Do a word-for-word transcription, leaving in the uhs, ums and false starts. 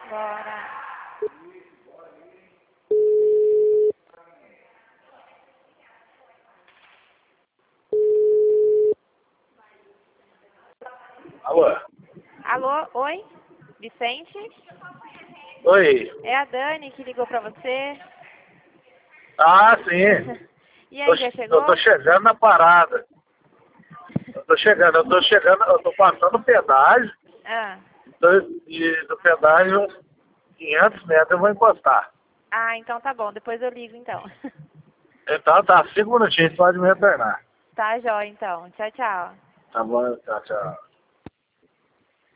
Bora. Alô? Alô, oi? Vicente? Oi. É a Dani que ligou pra você. Ah, sim. E aí, Tô, já chegou? eu tô chegando na parada. Eu tô chegando, eu tô chegando, eu tô passando o pedágio. Ah. Tô, e do pedágio, uns quinhentos metros eu vou encostar. Ah, então tá bom. Depois eu ligo, então. Então tá, cinco minutinhos, pode me retornar. Tá, jóia, então. Tchau, tchau. Tá bom, tchau, tchau.